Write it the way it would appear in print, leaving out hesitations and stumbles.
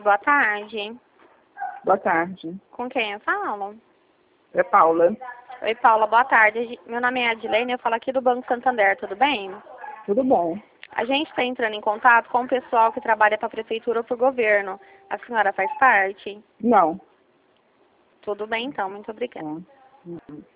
Boa tarde. Boa tarde. Com quem eu falo? É Paula. Oi, Paula, boa tarde. Meu nome é Adilene, eu falo aqui do Banco Santander, tudo bem? Tudo bom? A gente está entrando em contato com o pessoal que trabalha para a prefeitura ou para o governo. A senhora faz parte? Não. Tudo bem, então. Muito obrigada. Tá.